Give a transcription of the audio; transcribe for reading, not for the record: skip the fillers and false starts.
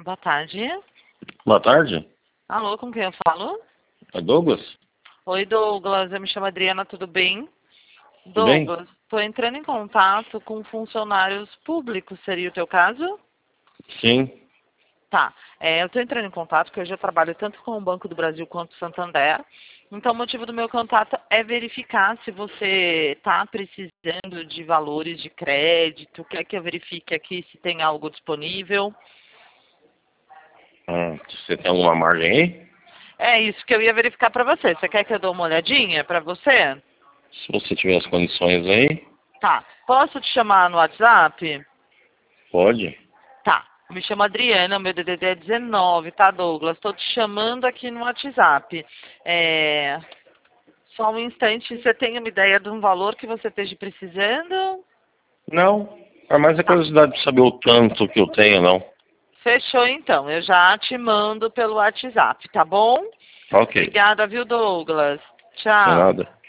Boa tarde. Boa tarde, Alô, com quem eu falo? é Douglas? Oi, Douglas. Eu me chamo Adriana, tudo bem? Tudo bem? Douglas, estou entrando em contato com funcionários públicos, seria o teu caso? Sim. Tá. Eu estou entrando em contato porque eu já trabalho tanto com o Banco do Brasil quanto o Santander. Então, o motivo do meu contato é verificar se você está precisando de valores de crédito, quer que eu verifique aqui se tem algo disponível. Você tem alguma margem aí? É isso que eu ia verificar para você. Você quer que eu dê uma olhadinha para você? Se você tiver as condições aí, Tá. Posso te chamar no WhatsApp? pode. Tá. Me chamo Adriana, meu DDD é 19, tá, Douglas? Estou te chamando aqui no WhatsApp. Só um instante, você tem uma ideia de um valor que você esteja precisando? Não, é mais a Tá. curiosidade de saber o tanto que eu tenho, não. Fechou então. Eu já te mando pelo WhatsApp, tá bom? Ok, Obrigada, viu, Douglas? de Tchau. nada.